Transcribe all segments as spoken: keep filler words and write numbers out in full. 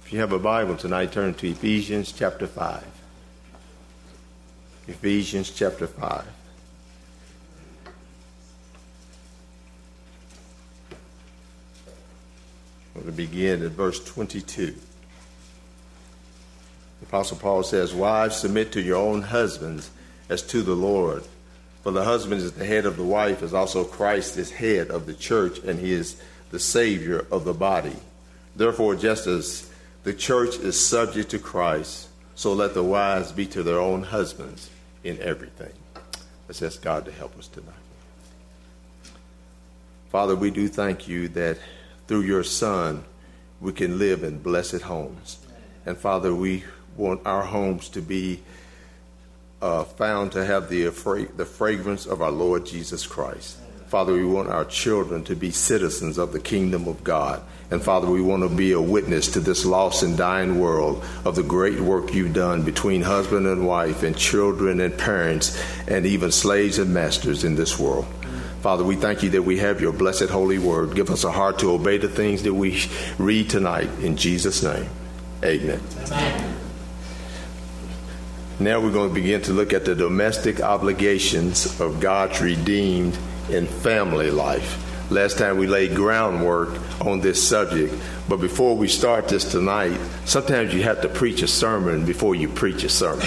If you have a Bible tonight, turn to Ephesians chapter five. Ephesians chapter five. We're going to begin at verse twenty-two. The Apostle Paul says, "Wives, submit to your own husbands as to the Lord. For the husband is the head of the wife, as also Christ is head of the church, and he is the Savior of the body. Therefore, just as the church is subject to Christ, so let the wives be to their own husbands in everything." Let's ask God to help us tonight. Father, we do thank you that through your Son, we can live in blessed homes. And Father, we want our homes to be uh, found to have the, the fragrance of our Lord Jesus Christ. Father, we want our children to be citizens of the kingdom of God. And Father, we want to be a witness to this lost and dying world of the great work you've done between husband and wife and children and parents and even slaves and masters in this world. Father, we thank you that we have your blessed holy word. Give us a heart to obey the things that we read tonight. In Jesus' name, amen. Amen. Now we're going to begin to look at the domestic obligations of God's redeemed in family life. Last time we laid groundwork on this subject, but before we start this tonight, sometimes you have to preach a sermon before you preach a sermon.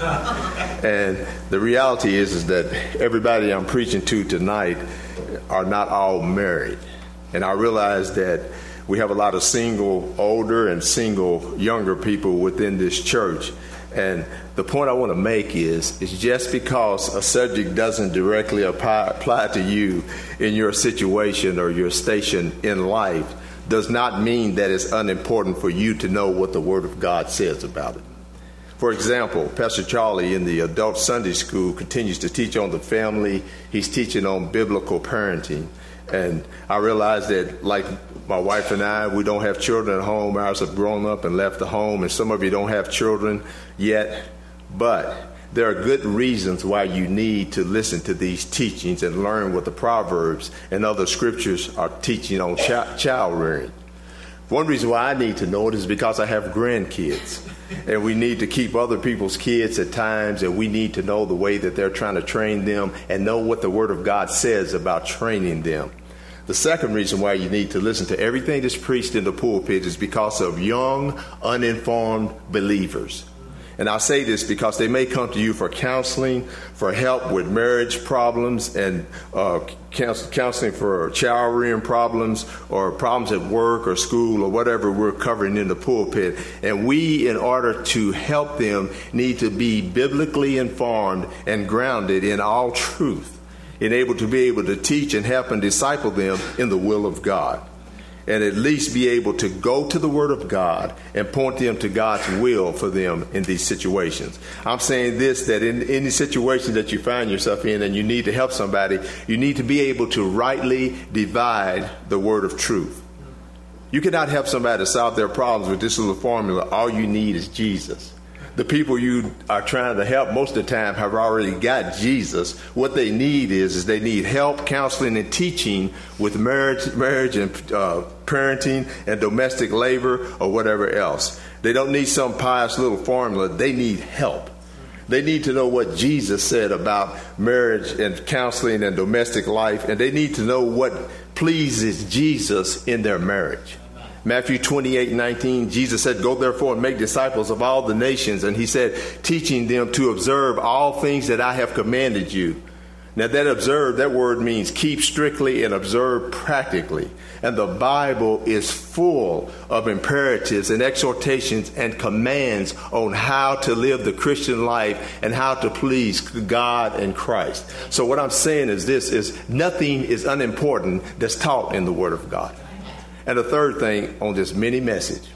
And the reality is, is that everybody I'm preaching to tonight are not all married. And I realize that we have a lot of single older and single younger people within this church. And the point I want to make is, is just because a subject doesn't directly apply, apply to you in your situation or your station in life does not mean that it's unimportant for you to know what the Word of God says about it. For example, Pastor Charlie in the adult Sunday school continues to teach on the family. He's teaching on biblical parenting. And I realize that, like my wife and I, we don't have children at home. Ours have grown up and left the home, and some of you don't have children yet. But there are good reasons why you need to listen to these teachings and learn what the Proverbs and other scriptures are teaching on ch- child rearing. One reason why I need to know it is because I have grandkids, and we need to keep other people's kids at times, and we need to know the way that they're trying to train them and know what the Word of God says about training them. The second reason why you need to listen to everything that's preached in the pulpit is because of young, uninformed believers. And I say this because they may come to you for counseling, for help with marriage problems, and uh, counseling for child rearing problems or problems at work or school or whatever we're covering in the pulpit. And we, in order to help them, need to be biblically informed and grounded in all truth, and able to be able to teach and help and disciple them in the will of God. And at least be able to go to the Word of God and point them to God's will for them in these situations. I'm saying this, that in any situation that you find yourself in and you need to help somebody, you need to be able to rightly divide the word of truth. You cannot help somebody to solve their problems with this little formula. All you need is Jesus. The people you are trying to help most of the time have already got Jesus. What they need is, is they need help, counseling, and teaching with marriage, marriage and uh, parenting and domestic labor or whatever else. They don't need some pious little formula. They need help. They need to know what Jesus said about marriage and counseling and domestic life, and they need to know what pleases Jesus in their marriage. Matthew twenty-eight nineteen, Jesus said, "Go therefore and make disciples of all the nations." And he said, teaching them to observe all things that I have commanded you. Now that observe, that word means keep strictly and observe practically. And the Bible is full of imperatives and exhortations and commands on how to live the Christian life and how to please God and Christ. So what I'm saying is this, is nothing is unimportant that's taught in the Word of God. And the third thing on this mini message,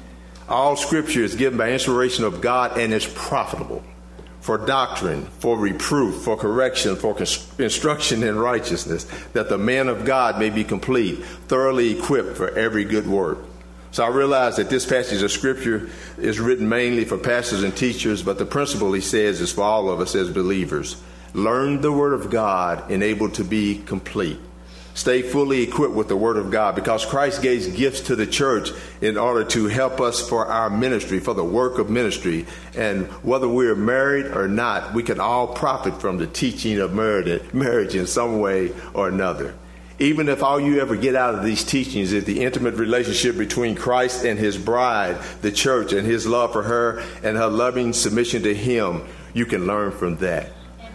all scripture is given by inspiration of God and is profitable for doctrine, for reproof, for correction, for instruction in righteousness, that the man of God may be complete, thoroughly equipped for every good work. So I realize that this passage of scripture is written mainly for pastors and teachers, but the principle, he says, is for all of us as believers. Learn the word of God and able to be complete. Stay fully equipped with the Word of God, because Christ gave gifts to the church in order to help us for our ministry, for the work of ministry. And whether we're married or not, we can all profit from the teaching of marriage in some way or another. Even if all you ever get out of these teachings is the intimate relationship between Christ and his bride, the church, and his love for her and her loving submission to him, you can learn from that.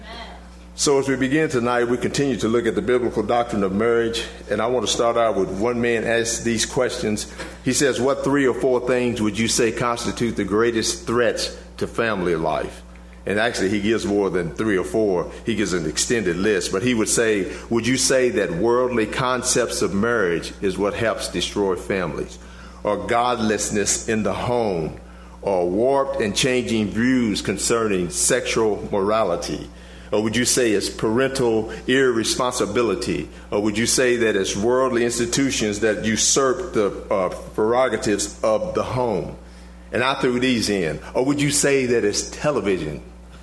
So as we begin tonight, we continue to look at the biblical doctrine of marriage, and I want to start out with one man asks these questions. He says, what three or four things would you say constitute the greatest threats to family life? And actually, he gives more than three or four. He gives an extended list, but he would say, would you say that worldly concepts of marriage is what helps destroy families, or godlessness in the home, or warped and changing views concerning sexual morality? Or would you say it's parental irresponsibility? Or would you say that it's worldly institutions that usurp the uh, prerogatives of the home? And I threw these in. Or would you say that it's television?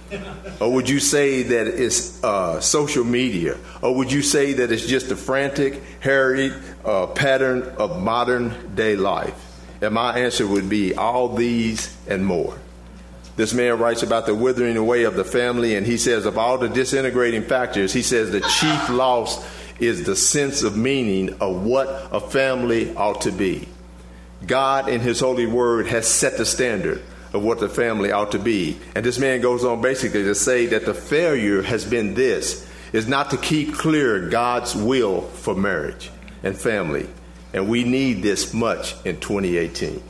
Or would you say that it's uh, social media? Or would you say that it's just a frantic, harried uh, pattern of modern day life? And my answer would be all these and more. This man writes about the withering away of the family, and he says of all the disintegrating factors, he says the chief loss is the sense of meaning of what a family ought to be. God in his holy word has set the standard of what the family ought to be. And this man goes on basically to say that the failure has been this, is not to keep clear God's will for marriage and family. And we need this much in twenty eighteen.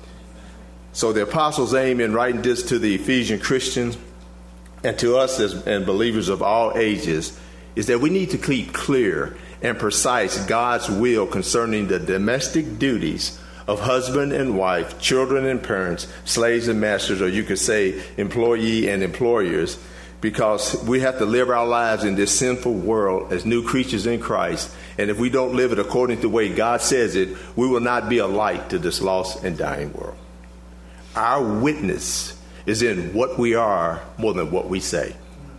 So the apostles' aim in writing this to the Ephesian Christians and to us as and believers of all ages is that we need to keep clear and precise God's will concerning the domestic duties of husband and wife, children and parents, slaves and masters, or you could say employee and employers, because we have to live our lives in this sinful world as new creatures in Christ. And if we don't live it according to the way God says it, we will not be a light to this lost and dying world. Our witness is in what we are more than what we say.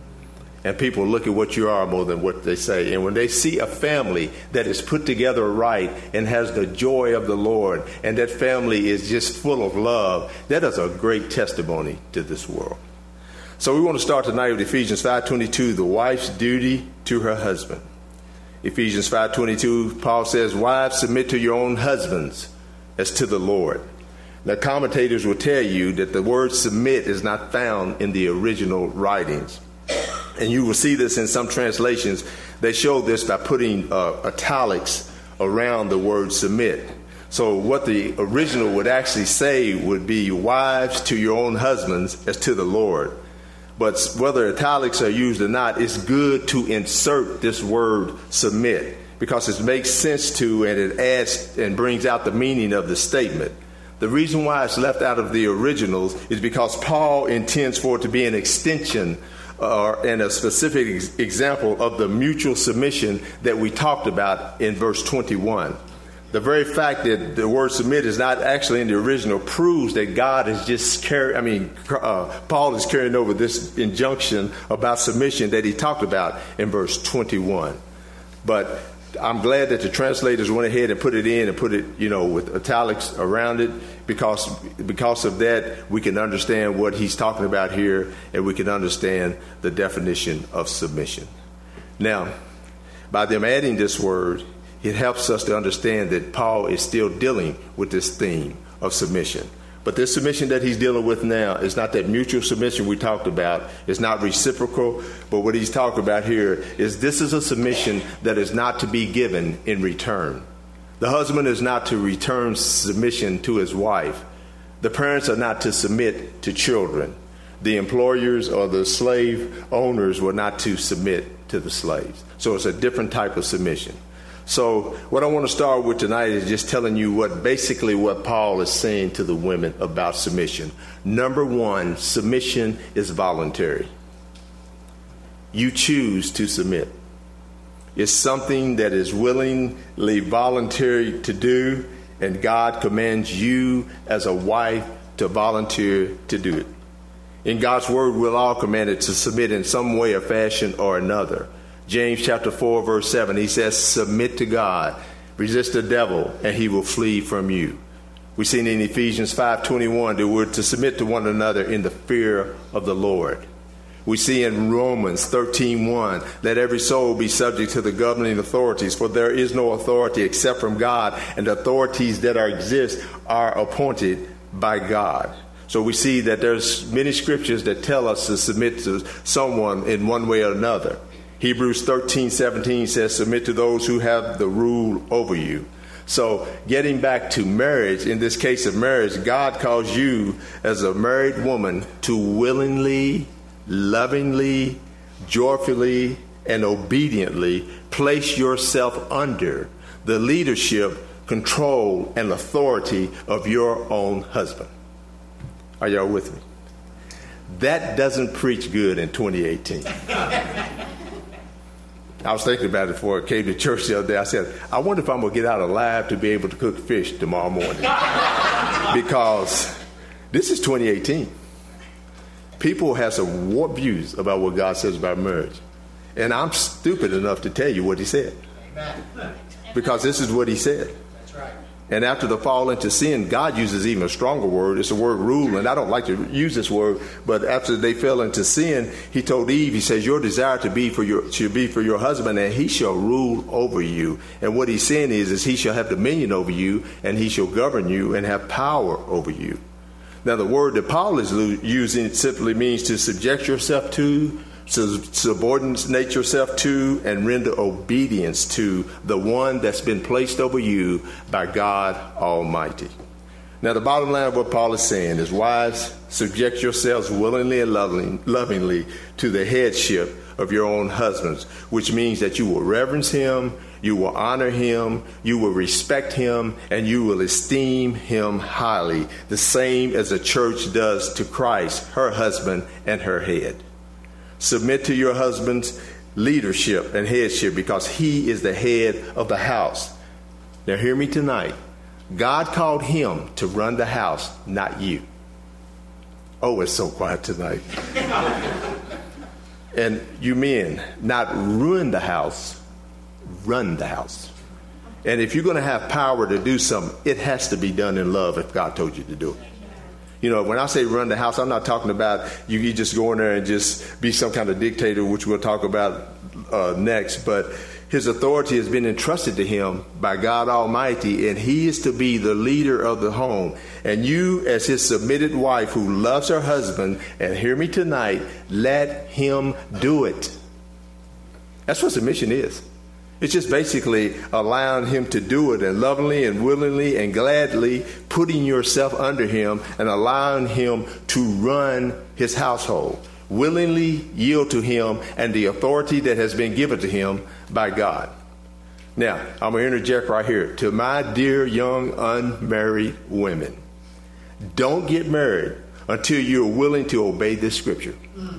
And people look at what you are more than what they say. And when they see a family that is put together right and has the joy of the Lord, and that family is just full of love, that is a great testimony to this world. So we want to start tonight with Ephesians five twenty-two, the wife's duty to her husband. Ephesians five twenty-two, Paul says, wives, submit to your own husbands as to the Lord. Now, commentators will tell you that the word submit is not found in the original writings. And you will see this in some translations. They show this by putting uh, italics around the word submit. So what the original would actually say would be, wives, to your own husbands as to the Lord. But whether italics are used or not, it's good to insert this word submit, because it makes sense to, and it adds and brings out the meaning of the statement. The reason why it's left out of the originals is because Paul intends for it to be an extension uh, and a specific ex- example of the mutual submission that we talked about in verse twenty-one. The very fact that the word submit is not actually in the original proves that God is just carrying, I mean, uh, Paul is carrying over this injunction about submission that he talked about in verse twenty-one. But I'm glad that the translators went ahead and put it in and put it, you know, with italics around it, because because of that, we can understand what he's talking about here, and we can understand the definition of submission. Now, by them adding this word, it helps us to understand that Paul is still dealing with this theme of submission. But this submission that he's dealing with now is not that mutual submission we talked about. It's not reciprocal. But what he's talking about here is this is a submission that is not to be given in return. The husband is not to return submission to his wife. The parents are not to submit to children. The employers or the slave owners were not to submit to the slaves. So it's a different type of submission. So what I want to start with tonight is just telling you what basically what Paul is saying to the women about submission. Number one, submission is voluntary. You choose to submit. It's something that is willingly voluntary to do, and God commands you as a wife to volunteer to do it. In God's word, we're all commanded to submit in some way or fashion or another. James chapter four, verse seven, he says, submit to God, resist the devil, and he will flee from you. We've seen in Ephesians five twenty-one that we're to submit to one another in the fear of the Lord. We see in Romans thirteen one, let every soul be subject to the governing authorities, for there is no authority except from God, and the authorities that are exist are appointed by God. So we see that there's many scriptures that tell us to submit to someone in one way or another. Hebrews thirteen seventeen says, submit to those who have the rule over you. So getting back to marriage, in this case of marriage, God calls you as a married woman to willingly, lovingly, joyfully, and obediently place yourself under the leadership, control, and authority of your own husband. Are y'all with me? That doesn't preach good in twenty eighteen. I was thinking about it before I came to church the other day. I said, I wonder if I'm going to get out alive to be able to cook fish tomorrow morning. Because this is twenty eighteen. People have some warped views about what God says about marriage. And I'm stupid enough to tell you what he said. Amen. Because this is what he said. That's right. And after the fall into sin, God uses even a stronger word. It's the word rule, and I don't like to use this word, but after they fell into sin, he told Eve, he says, your desire to be for your should be for your husband, and he shall rule over you. And what he's saying is, is he shall have dominion over you, and he shall govern you and have power over you. Now, the word that Paul is using simply means to subject yourself to, to subordinate yourself to, and render obedience to the one that's been placed over you by God Almighty. Now, the bottom line of what Paul is saying is, wives, subject yourselves willingly and loving, lovingly to the headship of your own husbands, which means that you will reverence him, you will honor him, you will respect him, and you will esteem him highly, the same as the church does to Christ, her husband and her head. Submit to your husband's leadership and headship because he is the head of the house. Now hear me tonight. God called him to run the house, not you. Oh, it's so quiet tonight. And you men, not ruin the house, run the house. And if you're going to have power to do something, it has to be done in love if God told you to do it. You know, when I say run the house, I'm not talking about you, you just go in there and just be some kind of dictator, which we'll talk about uh, next. But his authority has been entrusted to him by God Almighty, and he is to be the leader of the home. And you, as his submitted wife who loves her husband, and hear me tonight, let him do it. That's what submission is. It's just basically allowing him to do it, and lovingly and willingly and gladly putting yourself under him and allowing him to run his household. Willingly yield to him and the authority that has been given to him by God. Now, I'm going to interject right here. To my dear young unmarried women, don't get married until you're willing to obey this scripture.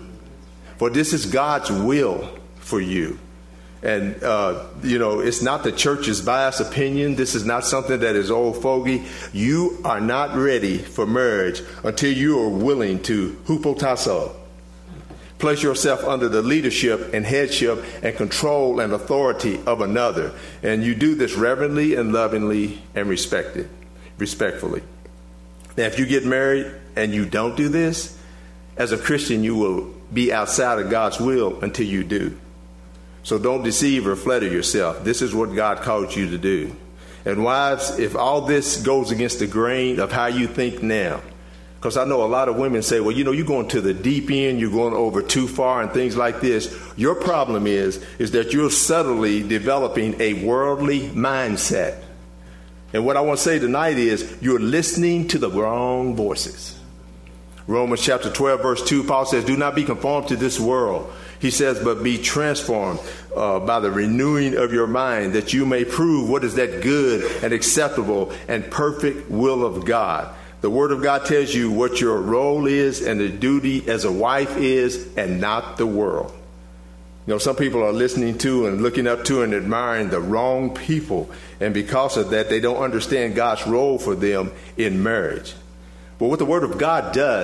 For this is God's will for you. And, uh, you know, it's not the church's biased opinion. This is not something that is old fogey. You are not ready for marriage until you are willing to hupotasso. Place yourself under the leadership and headship and control and authority of another. And you do this reverently and lovingly and respected, respectfully. Now, if you get married and you don't do this, as a Christian, you will be outside of God's will until you do. So don't deceive or flatter yourself. This is what God called you to do. And wives, if all this goes against the grain of how you think now, because I know a lot of women say, well, you know, you're going to the deep end, you're going over too far and things like this. Your problem is, is that you're subtly developing a worldly mindset. And what I want to say tonight is you're listening to the wrong voices. Romans chapter twelve, verse two, Paul says, do not be conformed to this world. He says, but be transformed uh, by the renewing of your mind, that you may prove what is that good and acceptable and perfect will of God. The Word of God tells you what your role is and the duty as a wife is, and not the world. You know, some people are listening to and looking up to and admiring the wrong people. And because of that, they don't understand God's role for them in marriage. But what the Word of God does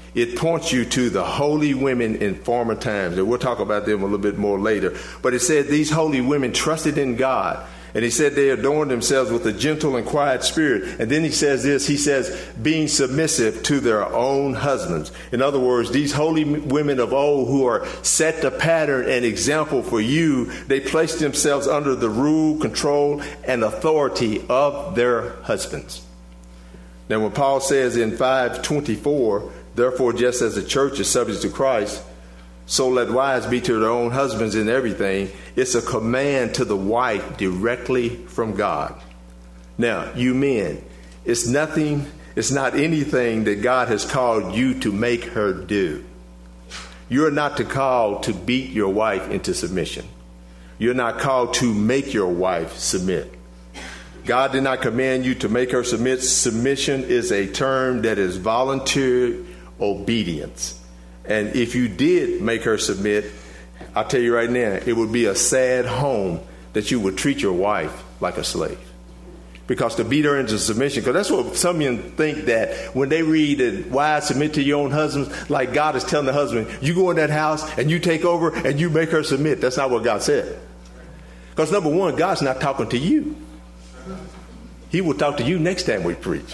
it points you to the holy women in former times. And we'll talk about them a little bit more later. But it said these holy women trusted in God. And he said they adorned themselves with a gentle and quiet spirit. And then he says this, he says, being submissive to their own husbands. In other words, these holy women of old who are set the pattern and example for you, they placed themselves under the rule, control, and authority of their husbands. Now, when Paul says in five twenty-four, therefore, just as the church is subject to Christ, so let wives be to their own husbands in everything. It's a command to the wife directly from God. Now, you men, it's nothing, it's not anything that God has called you to make her do. You're not to call to beat your wife into submission. You're not called to make your wife submit. God did not command you to make her submit. Submission is a term that is voluntary obedience. And if you did make her submit, I'll tell you right now, it would be a sad home that you would treat your wife like a slave. Because to beat her into submission, because that's what some men think, that when they read that wives submit to your own husbands, like God is telling the husband, you go in that house and you take over and you make her submit. That's not what God said. Because number one, God's not talking to you. He will talk to you next time we preach.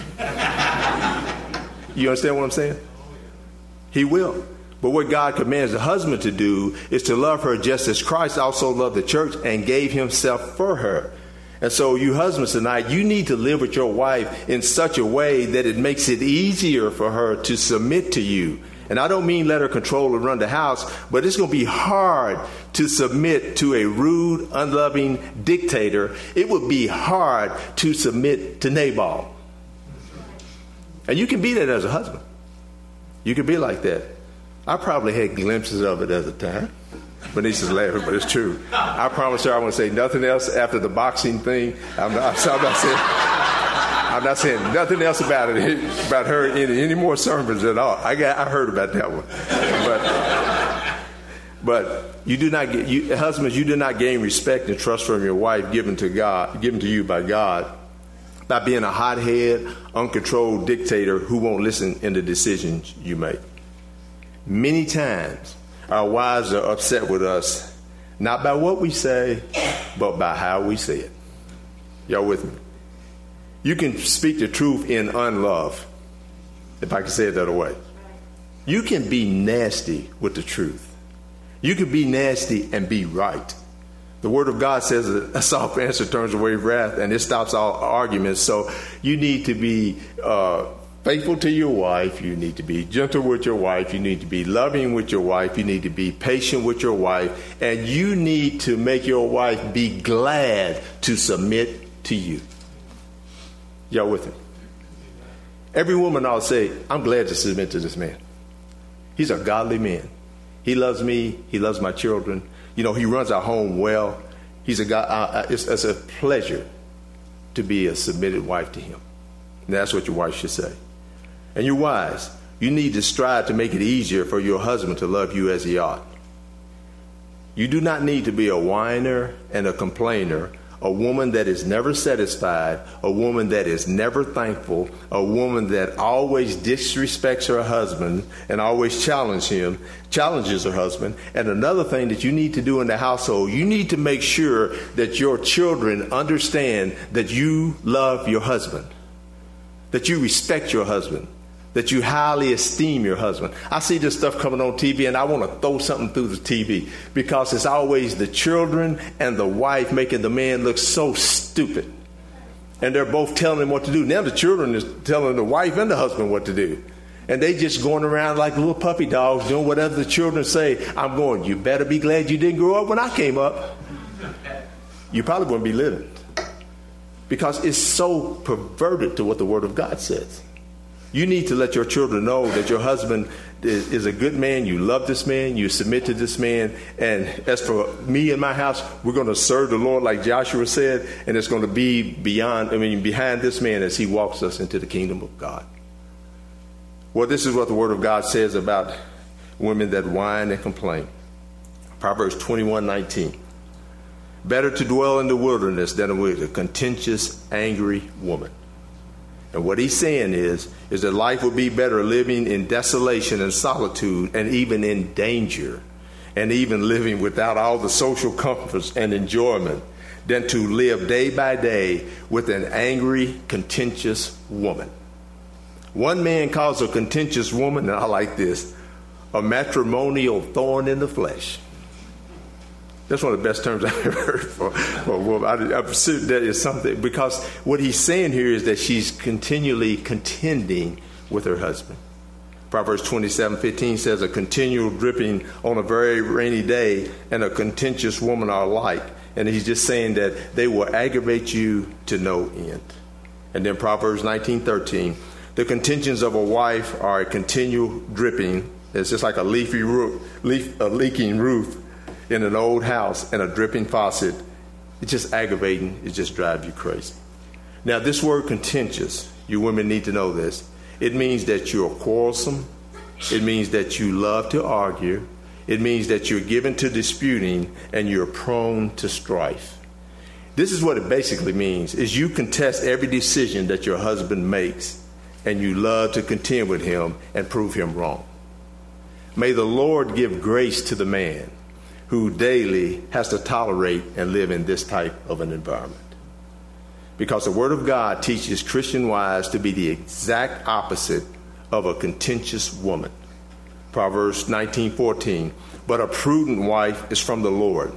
You understand what I'm saying? He will. But what God commands the husband to do is to love her just as Christ also loved the church and gave himself for her. And so you husbands tonight, you need to live with your wife in such a way that it makes it easier for her to submit to you. And I don't mean let her control and run the house, but it's going to be hard to submit to a rude, unloving dictator. It would be hard to submit to Nabal. And you can be that as a husband. You can be like that. I probably had glimpses of it at the time. Bernice is laughing, but it's true. I promise her I won't say nothing else after the boxing thing. I'm not, I'm not saying I'm not saying nothing else about it, about her in any more sermons at all. I got I heard about that one. But but you do not get you husbands, you do not gain respect and trust from your wife given to God, given to you by God, by being a hothead, uncontrolled dictator who won't listen in the decisions you make. Many times, our wives are upset with us, not by what we say, but by how we say it. Y'all with me? You can speak the truth in unlove, if I can say it that way. You can be nasty with the truth. You can be nasty and be right. The Word of God says a soft answer turns away wrath, and it stops all arguments. So you need to be uh, faithful to your wife. You need to be gentle with your wife. You need to be loving with your wife. You need to be patient with your wife. And you need to make your wife be glad to submit to you. Y'all with me? Every woman ought to say, I'm glad to submit to this man. He's a godly man. He loves me. He loves my children. You know, he runs our home well. He's a guy. Uh, it's, it's a pleasure to be a submitted wife to him. And that's what your wife should say. And your wives, you need to strive to make it easier for your husband to love you as he ought. You do not need to be a whiner and a complainer, a woman that is never satisfied, a woman that is never thankful, a woman that always disrespects her husband and always challenges him, challenges her husband. And another thing that you need to do in the household, you need to make sure that your children understand that you love your husband, that you respect your husband, that you highly esteem your husband. I see this stuff coming on T V and I want to throw something through the T V because it's always the children and the wife making the man look so stupid. And they're both telling him what to do. Now the children is telling the wife and the husband what to do. And they just going around like little puppy dogs doing whatever the children say. I'm going, you better be glad you didn't grow up when I came up. You probably wouldn't be living. Because it's so perverted to what the Word of God says. You need to let your children know that your husband is, is a good man. You love this man. You submit to this man. And as for me and my house, we're going to serve the Lord like Joshua said. And it's going to be beyond, I mean, behind this man as he walks us into the kingdom of God. Well, this is what the Word of God says about women that whine and complain. Proverbs twenty-one nineteen. Better to dwell in the wilderness than with a contentious, angry woman. And what he's saying is, is that life would be better living in desolation and solitude and even in danger and even living without all the social comforts and enjoyment than to live day by day with an angry, contentious woman. One man calls a contentious woman, and I like this, a matrimonial thorn in the flesh. That's one of the best terms I've ever heard for, for a woman. I, I pursued that is something, because what he's saying here is that she's continually contending with her husband. Proverbs twenty-seven fifteen says, a continual dripping on a very rainy day and a contentious woman are alike. And he's just saying that they will aggravate you to no end. And then Proverbs nineteen thirteen, the contentions of a wife are a continual dripping. It's just like a leafy roof, leaf, a leaking roof in an old house and a dripping faucet. It's just aggravating. It just drives you crazy. Now, this word contentious, you women need to know this. It means that you're quarrelsome. It means that you love to argue. It means that you're given to disputing and you're prone to strife. This is what it basically means, is you contest every decision that your husband makes and you love to contend with him and prove him wrong. May the Lord give grace to the man who daily has to tolerate and live in this type of an environment. Because the Word of God teaches Christian wives to be the exact opposite of a contentious woman. Proverbs nineteen fourteen, but a prudent wife is from the Lord.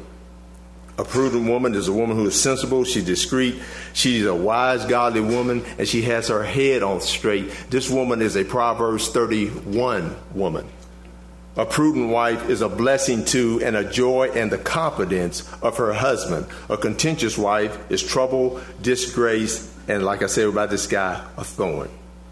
A prudent woman is a woman who is sensible, she's discreet, she's a wise, godly woman, and she has her head on straight. This woman is a Proverbs thirty-one woman. A prudent wife is a blessing to and a joy and the confidence of her husband. A contentious wife is trouble, disgrace, and like I said about this guy, a thorn.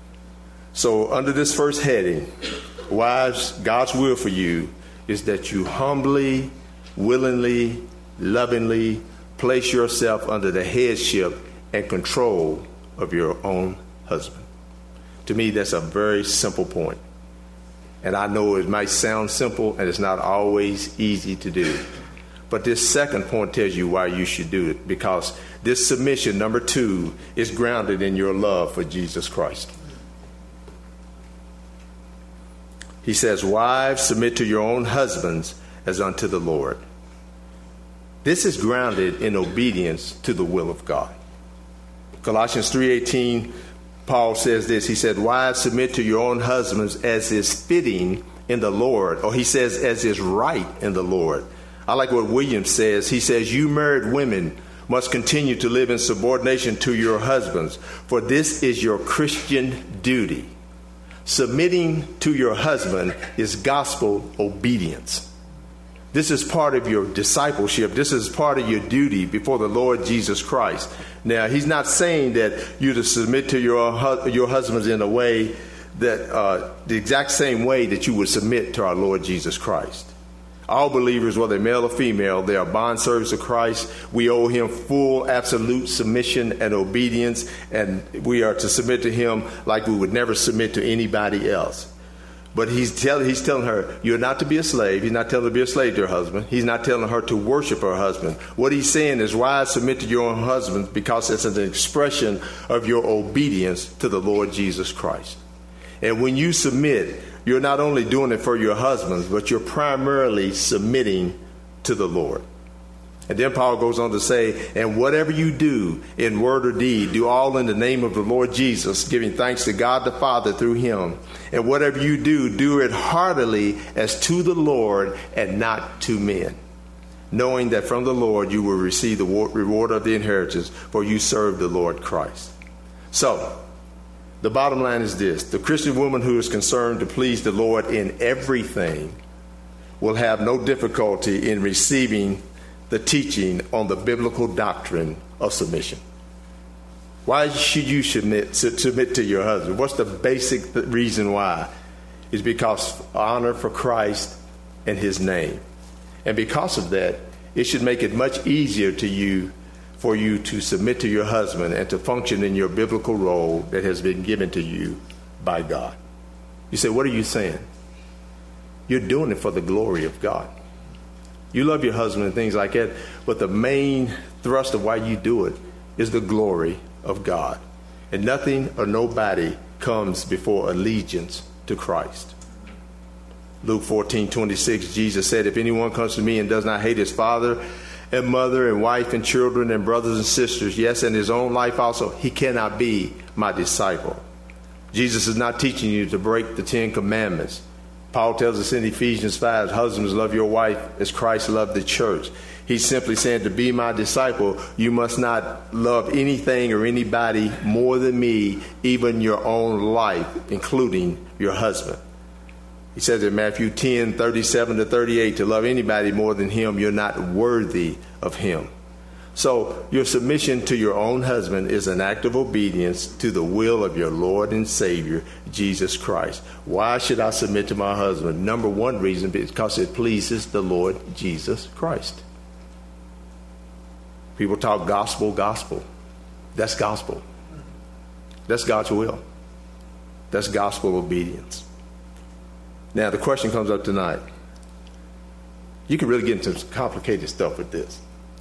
So under this first heading, wives, God's will for you is that you humbly, willingly, lovingly place yourself under the headship and control of your own husband. To me, that's a very simple point. And I know it might sound simple and it's not always easy to do. But this second point tells you why you should do it, because this submission, number two, is grounded in your love for Jesus Christ. He says, wives, submit to your own husbands as unto the Lord. This is grounded in obedience to the will of God. Colossians three eighteen, Paul says this. He said, wives, submit to your own husbands as is fitting in the Lord. Or he says, as is right in the Lord. I like what Williams says. He says, you married women must continue to live in subordination to your husbands, for this is your Christian duty. Submitting to your husband is gospel obedience. This is part of your discipleship. This is part of your duty before the Lord Jesus Christ. Now, he's not saying that you're to submit to your, your husbands in a way that uh, the exact same way that you would submit to our Lord Jesus Christ. All believers, whether male or female, they are bondservants of Christ. We owe him full, absolute submission and obedience, and we are to submit to him like we would never submit to anybody else. But he's telling he's telling her, you're not to be a slave. He's not telling her to be a slave to her husband. He's not telling her to worship her husband. What he's saying is, wives, submit to your own husbands because it's an expression of your obedience to the Lord Jesus Christ. And when you submit, you're not only doing it for your husbands, but you're primarily submitting to the Lord. And then Paul goes on to say, and whatever you do in word or deed, do all in the name of the Lord Jesus, giving thanks to God the Father through him. And whatever you do, do it heartily as to the Lord and not to men, knowing that from the Lord you will receive the reward of the inheritance, for you serve the Lord Christ. So, the bottom line is this. The Christian woman who is concerned to please the Lord in everything will have no difficulty in receiving the teaching on the biblical doctrine of submission. Why should you submit, submit to your husband? What's the basic reason why? It's because of honor for Christ and his name. And because of that, it should make it much easier to you for you to submit to your husband and to function in your biblical role that has been given to you by God. You say, what are you saying? You're doing it for the glory of God. You love your husband and things like that, but the main thrust of why you do it is the glory of God. And nothing or nobody comes before allegiance to Christ. Luke fourteen twenty-six, Jesus said, if anyone comes to me and does not hate his father and mother and wife and children and brothers and sisters, yes, and his own life also, he cannot be my disciple. Jesus is not teaching you to break the Ten Commandments. Paul tells us in Ephesians five, husbands, love your wife as Christ loved the church. He's simply saying, to be my disciple, you must not love anything or anybody more than me, even your own life, including your husband. He says in Matthew ten, thirty-seven to thirty-eight, to love anybody more than him, you're not worthy of him. So your submission to your own husband is an act of obedience to the will of your Lord and Savior, Jesus Christ. Why should I submit to my husband? Number one reason, because it pleases the Lord Jesus Christ. People talk gospel, gospel. That's gospel. That's God's will. That's gospel obedience. Now, the question comes up tonight. You can really get into some complicated stuff with this.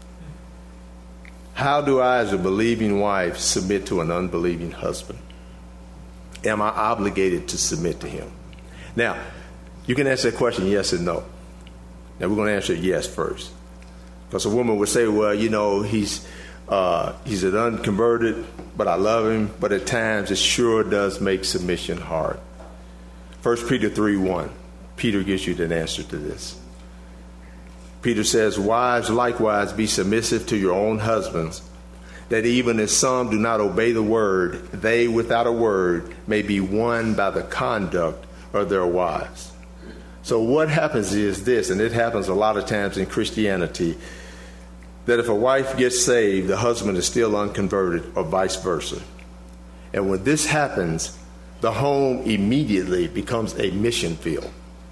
How do I, as a believing wife, submit to an unbelieving husband? Am I obligated to submit to him? Now, you can answer that question yes and no. Now, we're going to answer yes first. Because a woman would say, well, you know, he's uh, he's an unconverted, but I love him. But at times, it sure does make submission hard. First Peter three one, Peter gives you the answer to this. Peter says, wives, likewise, be submissive to your own husbands, that even as some do not obey the word, they without a word may be won by the conduct of their wives. So what happens is this, and it happens a lot of times in Christianity, that if a wife gets saved, the husband is still unconverted, or vice versa. And when this happens, the home immediately becomes a mission field.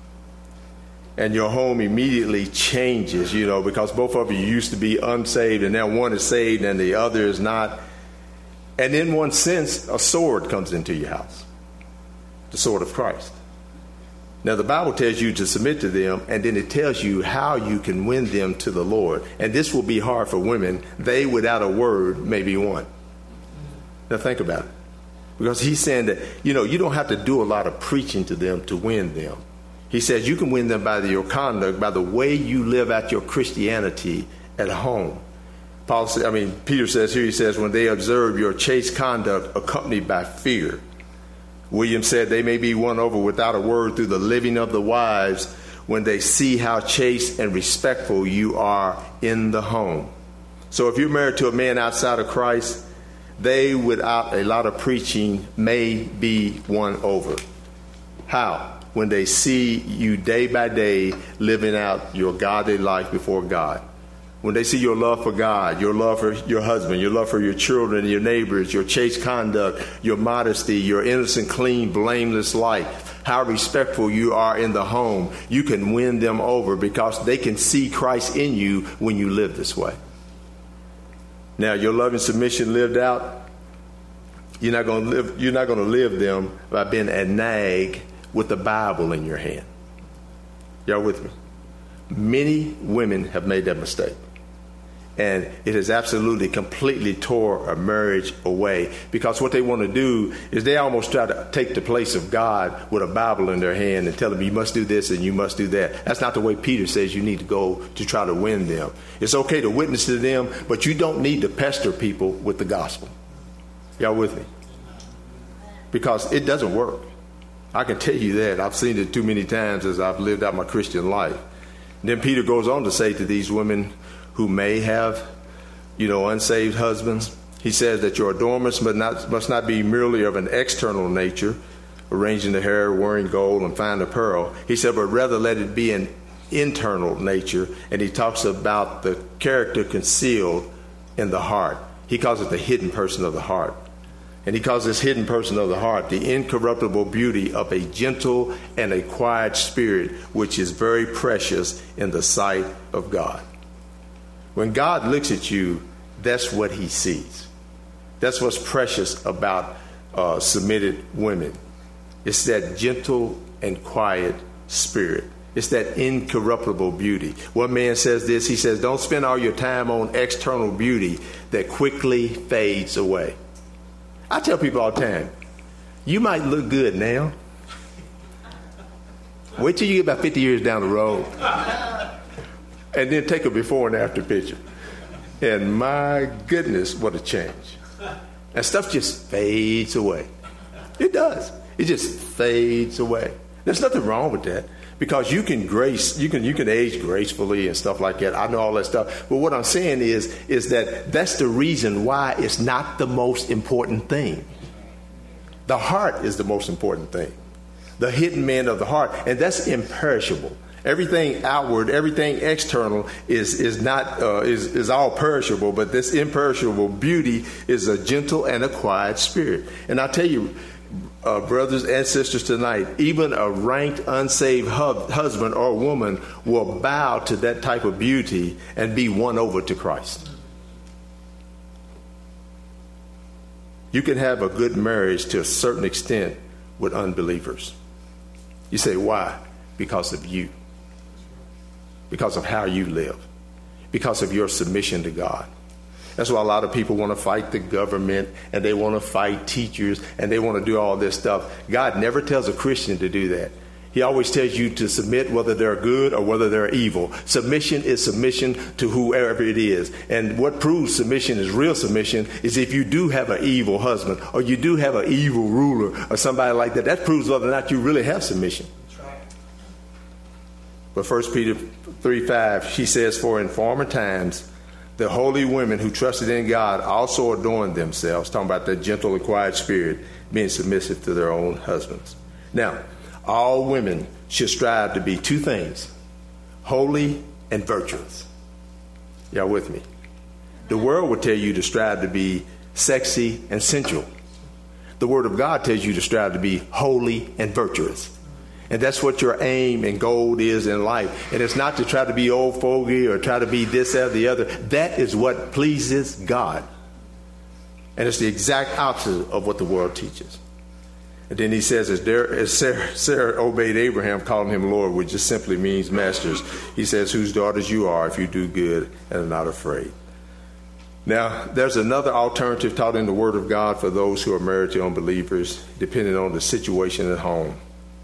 And your home immediately changes, you know, because both of you used to be unsaved, and now one is saved and the other is not. And in one sense, a sword comes into your house, the sword of Christ. Now, the Bible tells you to submit to them, and then it tells you how you can win them to the Lord. And this will be hard for women. They, without a word, may be won. Now, think about it. Because he's saying that, you know, you don't have to do a lot of preaching to them to win them. He says you can win them by your conduct, by the way you live out your Christianity at home. Paul said, I mean, Peter says here, he says, when they observe your chaste conduct accompanied by fear. William said they may be won over without a word through the living of the wives when they see how chaste and respectful you are in the home. So if you're married to a man outside of Christ, they, without a lot of preaching, may be won over. How? When they see you day by day living out your godly life before God. When they see your love for God, your love for your husband, your love for your children, your neighbors, your chaste conduct, your modesty, your innocent, clean, blameless life, how respectful you are in the home, you can win them over because they can see Christ in you when you live this way. Now, your love and submission lived out, you're not going to live, you're not going to live them by being a nag with the Bible in your hand. Y'all with me? Many women have made that mistake. And it has absolutely, completely tore a marriage away because what they want to do is they almost try to take the place of God with a Bible in their hand and tell them you must do this and you must do that. That's not the way Peter says you need to go to try to win them. It's okay to witness to them, but you don't need to pester people with the gospel. Y'all with me? Because it doesn't work. I can tell you that. I've seen it too many times as I've lived out my Christian life. And then Peter goes on to say to these women who may have, you know, unsaved husbands, he says that your adornments must not, must not be merely of an external nature, arranging the hair, wearing gold and fine apparel. He said, but rather let it be an internal nature. And he talks about the character concealed in the heart. He calls it the hidden person of the heart. And he calls this hidden person of the heart the incorruptible beauty of a gentle and a quiet spirit, which is very precious in the sight of God. When God looks at you, that's what he sees. That's what's precious about uh, submitted women. It's that gentle and quiet spirit. It's that incorruptible beauty. One man says this, he says, don't spend all your time on external beauty that quickly fades away. I tell people all the time, you might look good now. Wait till you get about fifty years down the road. And then take a before and after picture. And my goodness, what a change. And stuff just fades away. It does. It just fades away. There's nothing wrong with that, because you can grace, you can you can age gracefully and stuff like that. I know all that stuff. But what I'm saying is, is that that's the reason why it's not the most important thing. The heart is the most important thing. The hidden man of the heart. And that's imperishable. Everything outward, everything external is is not uh, is is all perishable, but this imperishable beauty is a gentle and a quiet spirit. And I tell you, uh, brothers and sisters, tonight, even a ranked unsaved hub, husband or woman will bow to that type of beauty and be won over to Christ. You can have a good marriage to a certain extent with unbelievers. You say, why? Because of you. Because of how you live, because of your submission to God. That's why a lot of people want to fight the government, and they want to fight teachers, and they want to do all this stuff. God never tells a Christian to do that. He always tells you to submit whether they're good or whether they're evil. Submission is submission to whoever it is. And what proves submission is real submission is if you do have an evil husband, or you do have an evil ruler, or somebody like that. That proves whether or not you really have submission. But First Peter three five, she says, for in former times, the holy women who trusted in God also adorned themselves, talking about that gentle and quiet spirit, being submissive to their own husbands. Now, all women should strive to be two things, holy and virtuous. Y'all with me? The world would tell you to strive to be sexy and sensual. The Word of God tells you to strive to be holy and virtuous. And that's what your aim and goal is in life. And it's not to try to be old fogey or try to be this or the other. That is what pleases God. And it's the exact opposite of what the world teaches. And then he says, as, there, as Sarah, Sarah obeyed Abraham, calling him Lord, which just simply means masters. He says, whose daughters you are if you do good and are not afraid. Now, there's another alternative taught in the Word of God for those who are married to unbelievers, depending on the situation at home.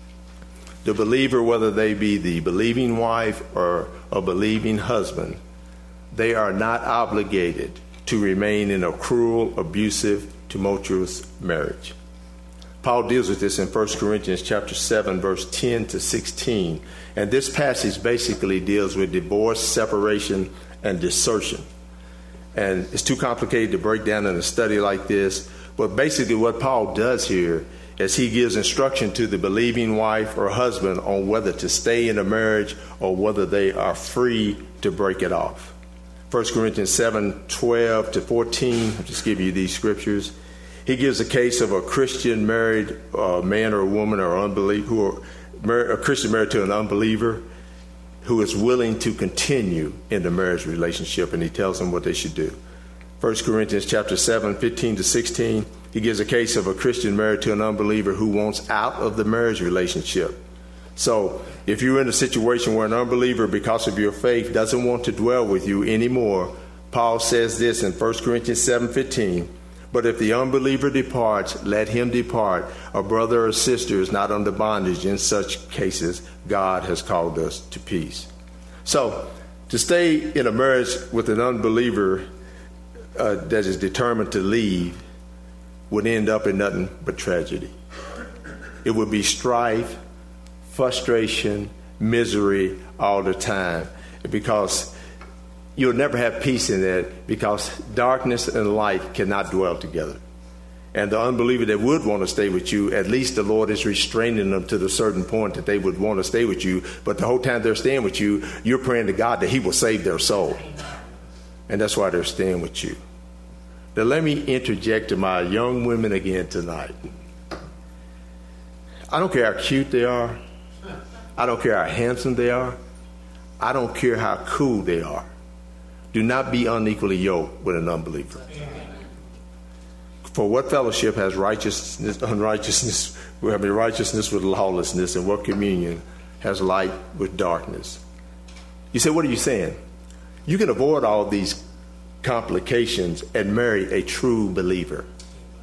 The believer, whether they be the believing wife or a believing husband, they are not obligated to remain in a cruel, abusive, tumultuous marriage. Paul deals with this in First Corinthians chapter seven, verse ten to sixteen. And this passage basically deals with divorce, separation, and desertion. And it's too complicated to break down in a study like this. But basically what Paul does here as he gives instruction to the believing wife or husband on whether to stay in a marriage or whether they are free to break it off. First Corinthians seven, twelve to fourteen, I'll just give you these scriptures. He gives a case of a Christian married uh, man or woman or unbeliever, who are mar- a Christian married to an unbeliever who is willing to continue in the marriage relationship, and he tells them what they should do. First Corinthians chapter seven, fifteen to sixteen, he gives a case of a Christian married to an unbeliever who wants out of the marriage relationship. So if you're in a situation where an unbeliever, because of your faith, doesn't want to dwell with you anymore, Paul says this in First Corinthians seven, fifteen, but if the unbeliever departs, let him depart. A brother or sister is not under bondage. In such cases, God has called us to peace. So to stay in a marriage with an unbeliever uh, that is determined to leave would end up in nothing but tragedy. It would be strife, frustration, misery all the time, because you'll never have peace in that, because darkness and light cannot dwell together. And the unbeliever that would want to stay with you, at least the Lord is restraining them to the certain point that they would want to stay with you. But the whole time they're staying with you, you're praying to God that he will save their soul. And that's why they're staying with you. Now let me interject to my young women again tonight. I don't care how cute they are. I don't care how handsome they are. I don't care how cool they are. Do not be unequally yoked with an unbeliever. For what fellowship has righteousness, unrighteousness, I mean righteousness with lawlessness, and what communion has light with darkness? You say, what are you saying? You can avoid all these complications and marry a true believer.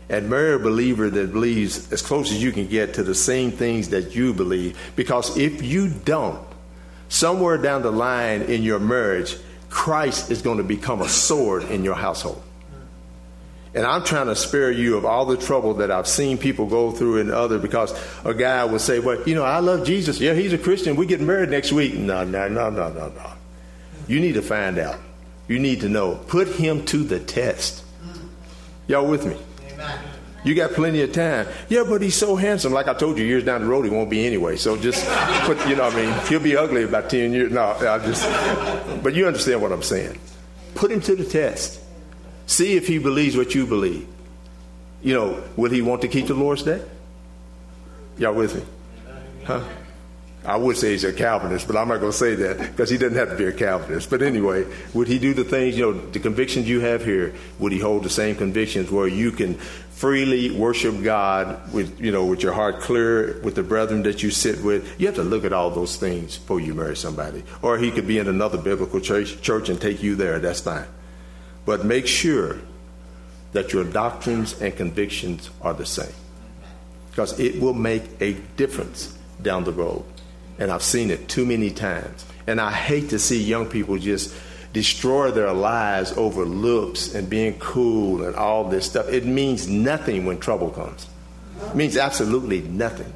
and marry a believer that believes as close as you can get to the same things that you believe. Because if you don't, somewhere down the line in your marriage, Christ is going to become a sword in your household. And I'm trying to spare you of all the trouble that I've seen people go through and other, because a guy would say, well, you know, I love Jesus. Yeah, he's a Christian. We get married next week. No, no, no, no, no, no. You need to find out. You need to know. Put him to the test. Y'all with me? Amen. You got plenty of time. Yeah, but he's so handsome. Like I told you, years down the road, he won't be anyway. So just put, you know what I mean? He'll be ugly about ten years. No, I just, but you understand what I'm saying. Put him to the test. See if he believes what you believe. You know, will he want to keep the Lord's Day? Y'all with me? Huh? I would say he's a Calvinist, but I'm not going to say that because he doesn't have to be a Calvinist. But anyway, would he do the things, you know, the convictions you have here, would he hold the same convictions where you can freely worship God with, you know, with your heart clear, with the brethren that you sit with? You have to look at all those things before you marry somebody. Or he could be in another biblical church, church and take you there. That's fine. But make sure that your doctrines and convictions are the same, because it will make a difference down the road. And I've seen it too many times. And I hate to see young people just destroy their lives over looks and being cool and all this stuff. It means nothing when trouble comes. It means absolutely nothing.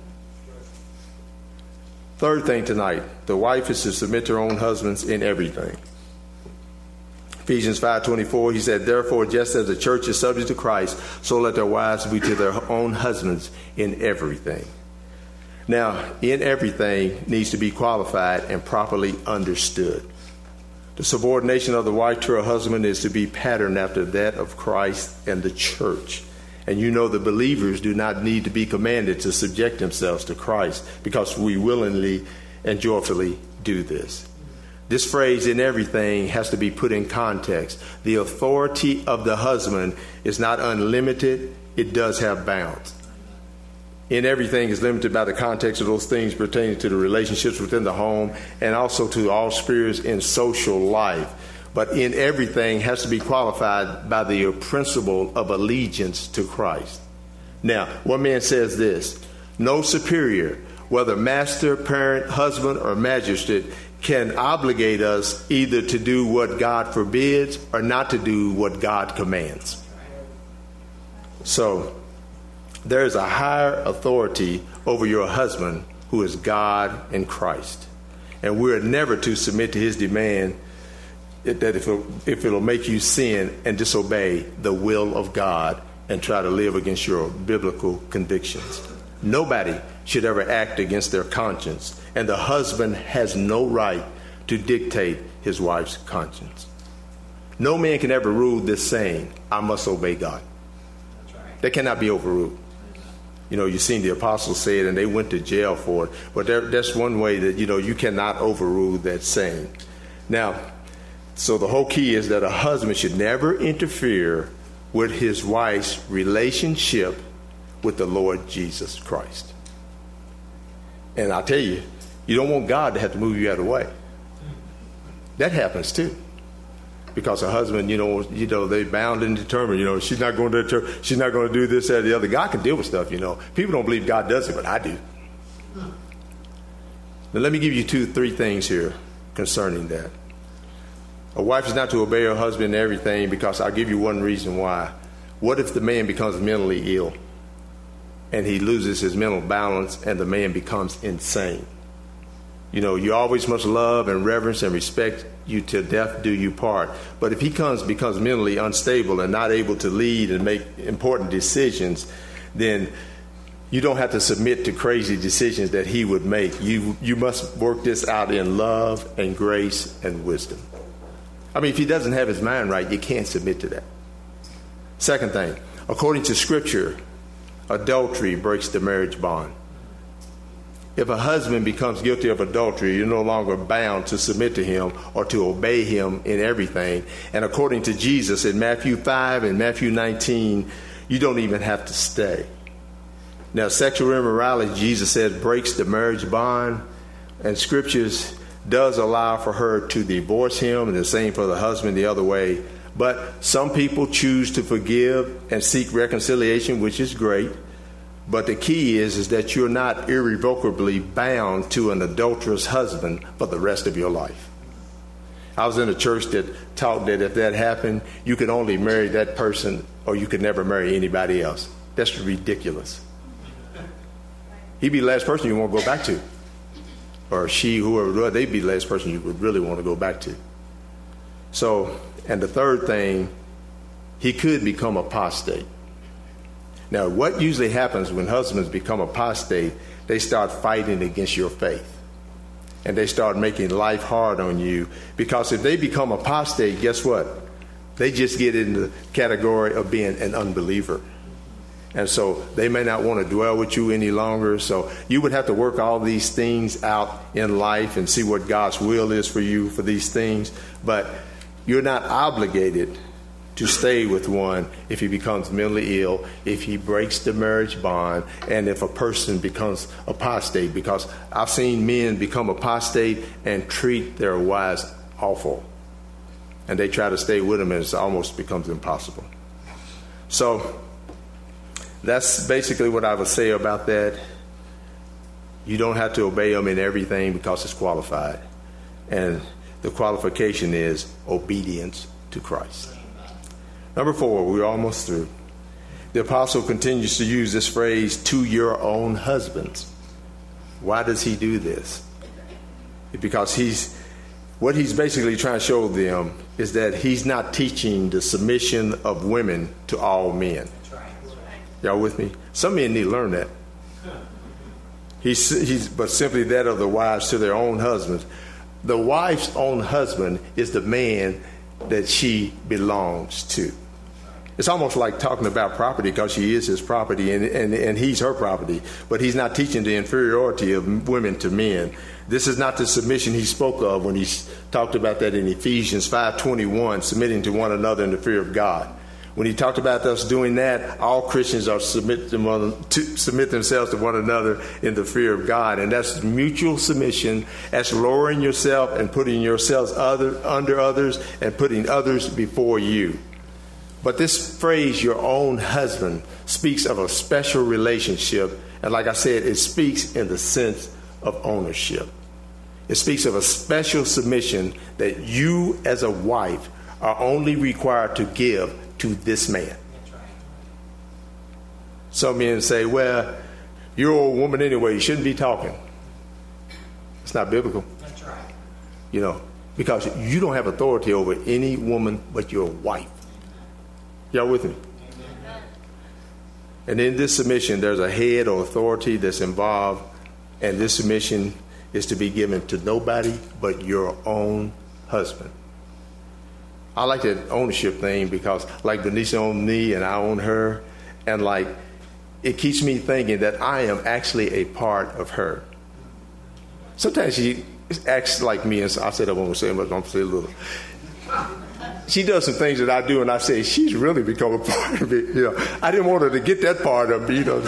Third thing tonight, the wife is to submit to her own husbands in everything. Ephesians five twenty-four, he said, therefore, just as the church is subject to Christ, so let their wives be to their own husbands in everything. Now, in everything needs to be qualified and properly understood. The subordination of the wife to her husband is to be patterned after that of Christ and the church. And you know the believers do not need to be commanded to subject themselves to Christ, because we willingly and joyfully do this. This phrase, in everything, has to be put in context. The authority of the husband is not unlimited. It does have bounds. In everything is limited by the context of those things pertaining to the relationships within the home and also to all spheres in social life. But in everything has to be qualified by the principle of allegiance to Christ. Now, one man says this: no superior, whether master, parent, husband, or magistrate, can obligate us either to do what God forbids or not to do what God commands. So, there is a higher authority over your husband who is God and Christ. And we're never to submit to his demand that if it'll, if it'll make you sin and disobey the will of God and try to live against your biblical convictions. Nobody should ever act against their conscience, and the husband has no right to dictate his wife's conscience. No man can ever rule this saying, I must obey God. That's right. That cannot be overruled. You know, you've seen the apostles say it, and they went to jail for it. But there, that's one way that, you know, you cannot overrule that saying. Now, so the whole key is that a husband should never interfere with his wife's relationship with the Lord Jesus Christ. And I'll tell you, you don't want God to have to move you out of the way. That happens too. Because a husband, you know, you know, they bound and determined, you know, she's not going to church, she's not going to do this, that, or the other. God can deal with stuff, you know. People don't believe God does it, but I do. Now, let me give you two, three things here concerning that. A wife is not to obey her husband in everything, because I'll give you one reason why. What if the man becomes mentally ill and he loses his mental balance and the man becomes insane? You know, you always must love and reverence and respect you till death do you part. But if he comes becomes mentally unstable and not able to lead and make important decisions, then you don't have to submit to crazy decisions that he would make. You you must work this out in love and grace and wisdom. I mean, if he doesn't have his mind right, you can't submit to that. Second thing, according to Scripture, adultery breaks the marriage bond. If a husband becomes guilty of adultery, you're no longer bound to submit to him or to obey him in everything. And according to Jesus in Matthew five and Matthew nineteen, you don't even have to stay. Now, sexual immorality, Jesus said, breaks the marriage bond. And Scriptures does allow for her to divorce him, and the same for the husband the other way. But some people choose to forgive and seek reconciliation, which is great. But the key is, is that you're not irrevocably bound to an adulterous husband for the rest of your life. I was in a church that taught that if that happened, you could only marry that person or you could never marry anybody else. That's ridiculous. He'd be the last person you want to go back to. Or she, whoever, they'd be the last person you would really want to go back to. So, and the third thing, he could become apostate. Now, what usually happens when husbands become apostate, they start fighting against your faith. And they start making life hard on you. Because if they become apostate, guess what? They just get in the category of being an unbeliever. And so they may not want to dwell with you any longer. So you would have to work all these things out in life and see what God's will is for you for these things. But you're not obligated to stay with one if he becomes mentally ill, if he breaks the marriage bond, and if a person becomes apostate. Because I've seen men become apostate and treat their wives awful. And they try to stay with them, and it almost becomes impossible. So that's basically what I would say about that. You don't have to obey them in everything because it's qualified. And the qualification is obedience to Christ. Number four, we're almost through. The apostle continues to use this phrase, to your own husbands. Why does he do this? Because he's, what he's basically trying to show them is that he's not teaching the submission of women to all men. Y'all with me? Some men need to learn that. He's, he's, but simply that of the wives to their own husbands. The wife's own husband is the man that she belongs to. It's almost like talking about property because she is his property and, and, and he's her property. But he's not teaching the inferiority of women to men. This is not the submission he spoke of when he talked about that in Ephesians five twenty-one, submitting to one another in the fear of God. When he talked about us doing that, all Christians are submit to, one, to submit themselves to one another in the fear of God. And that's mutual submission. That's lowering yourself and putting yourselves other, under others and putting others before you. But this phrase, your own husband, speaks of a special relationship. And like I said, it speaks in the sense of ownership. It speaks of a special submission that you as a wife are only required to give to this man. Some men say, well, you're an old woman anyway, you shouldn't be talking. It's not biblical. That's right. You know, because you don't have authority over any woman but your wife. Y'all with me? Amen. And in this submission, there's a head or authority that's involved, and this submission is to be given to nobody but your own husband. I like that ownership thing because like Benicia owned me and I own her, and like it keeps me thinking that I am actually a part of her. Sometimes she acts like me, and so I said I won't say much, I'm going to say a little. She does some things that I do, and I say, she's really become a part of it. You know, I didn't want her to get that part of me, you know what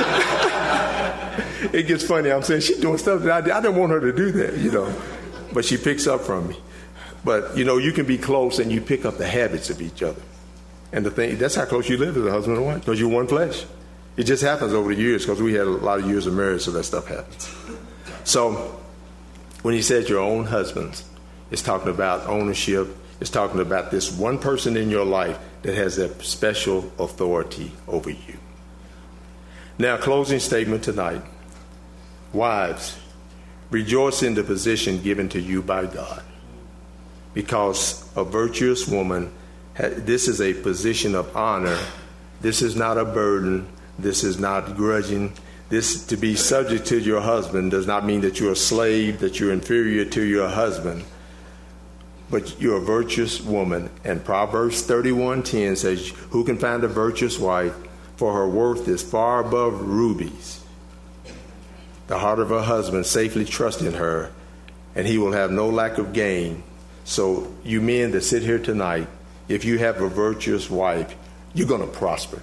I'm saying? It gets funny. I'm saying she's doing stuff that I did. I didn't want her to do that, you know. But she picks up from me. But, you know, you can be close and you pick up the habits of each other. And the thing, that's how close you live as a husband and wife, because you're one flesh. It just happens over the years because we had a lot of years of marriage, so that stuff happens. So when he says your own husbands, it's talking about ownership. It's talking about this one person in your life that has that special authority over you. Now, closing statement tonight. Wives, rejoice in the position given to you by God. Because a virtuous woman, this is a position of honor. This is not a burden. This is not grudging. This, to be subject to your husband, does not mean that you're a slave, that you're inferior to your husband. But you're a virtuous woman. And Proverbs thirty-one ten says, who can find a virtuous wife? For her worth is far above rubies. The heart of her husband safely trusts in her, and he will have no lack of gain. So you men that sit here tonight, if you have a virtuous wife, you're going to prosper.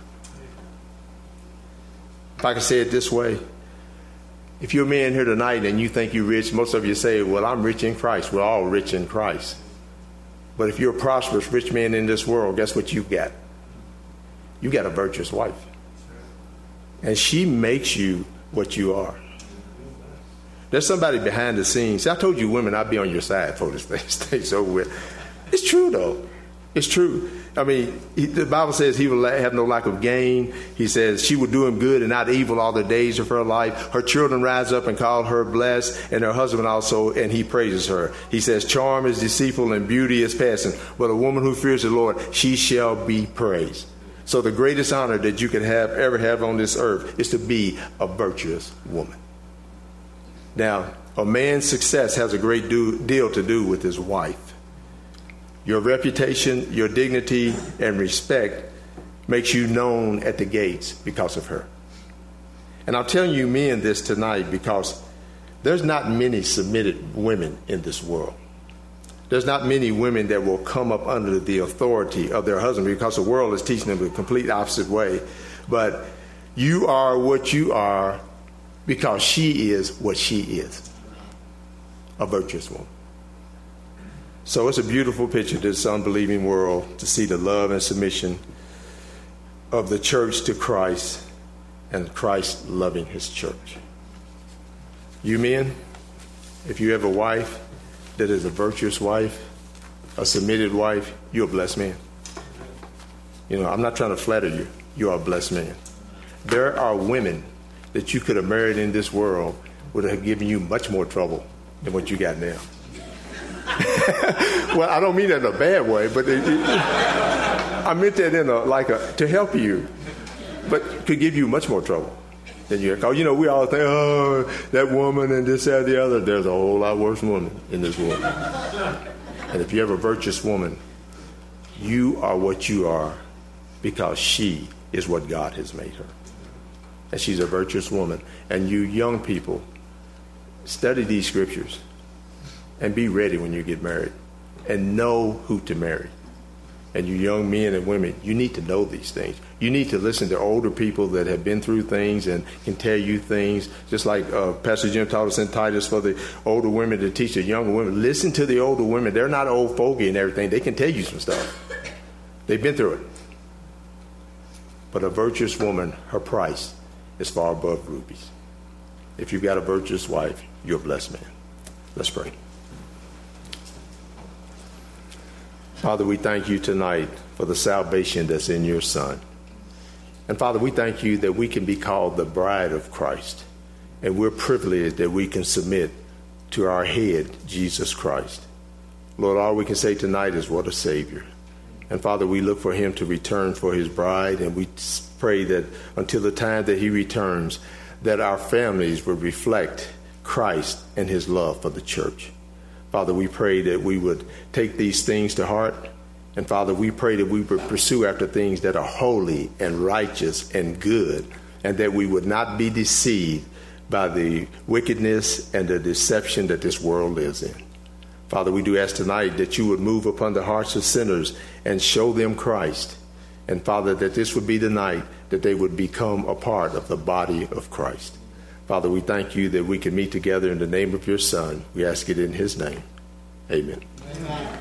If I can say it this way, if you're a man here tonight and you think you're rich, most of you say, well, I'm rich in Christ. We're all rich in Christ. But if you're a prosperous, rich man in this world, guess what you got? You got a virtuous wife. And she makes you what you are. There's somebody behind the scenes. See, I told you women, I'd be on your side for this thing stays over with. It's true, though. It's true. I mean, he, the Bible says he will have no lack of gain. He says she will do him good and not evil all the days of her life. Her children rise up and call her blessed, and her husband also, and he praises her. He says, charm is deceitful and beauty is passing, but a woman who fears the Lord, she shall be praised. So the greatest honor that you can have ever have on this earth is to be a virtuous woman. Now, a man's success has a great do, deal to do with his wife. Your reputation, your dignity, and respect makes you known at the gates because of her. And I'm telling you men this tonight because there's not many submitted women in this world. There's not many women that will come up under the authority of their husband because the world is teaching them the complete opposite way. But you are what you are because she is what she is, a virtuous woman. So it's a beautiful picture to this unbelieving world to see the love and submission of the church to Christ and Christ loving his church. You men, if you have a wife that is a virtuous wife, a submitted wife, you're a blessed man. You know, I'm not trying to flatter you. You are a blessed man. There are women that you could have married in this world would have given you much more trouble than what you got now. Well, I don't mean that in a bad way, but it, it, I meant that in a like a to help you, but could give you much more trouble than you. Cause you know we all think, oh, that woman and this, that, the other. There's a whole lot worse woman in this world. And if you have a virtuous woman, you are what you are because she is what God has made her, and she's a virtuous woman. And you young people, study these scriptures. And be ready when you get married. And know who to marry. And you young men and women, you need to know these things. You need to listen to older people that have been through things and can tell you things. Just like uh, Pastor Jim taught us in Titus for the older women to teach the younger women. Listen to the older women. They're not old fogey and everything. They can tell you some stuff. They've been through it. But a virtuous woman, her price is far above rubies. If you've got a virtuous wife, you're a blessed man. Let's pray. Father, we thank you tonight for the salvation that's in your Son. And Father, we thank you that we can be called the bride of Christ. And we're privileged that we can submit to our head, Jesus Christ. Lord, all we can say tonight is what a Savior. And Father, we look for him to return for his bride. And we pray that until the time that he returns, that our families will reflect Christ and his love for the church. Father, we pray that we would take these things to heart. And Father, we pray that we would pursue after things that are holy and righteous and good, and that we would not be deceived by the wickedness and the deception that this world lives in. Father, we do ask tonight that you would move upon the hearts of sinners and show them Christ. And Father, that this would be the night that they would become a part of the body of Christ. Father, we thank you that we can meet together in the name of your Son. We ask it in his name. Amen. Amen.